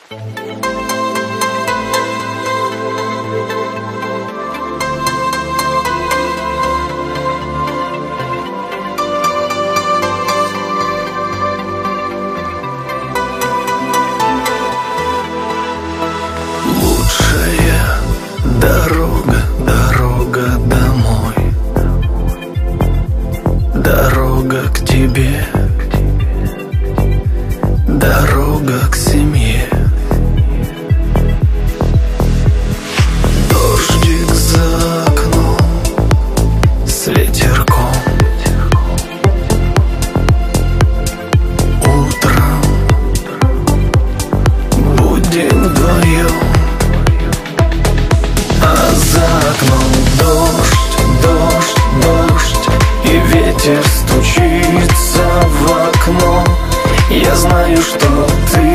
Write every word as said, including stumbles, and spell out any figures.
Лучшая дорога, дорога домой, дорога к тебе, дорога к семье. Дождик за окном с ветерком. Утром будем вдвоем, а за окном дождь, дождь, дождь, и ветер стучится в окно. Я знаю, что ты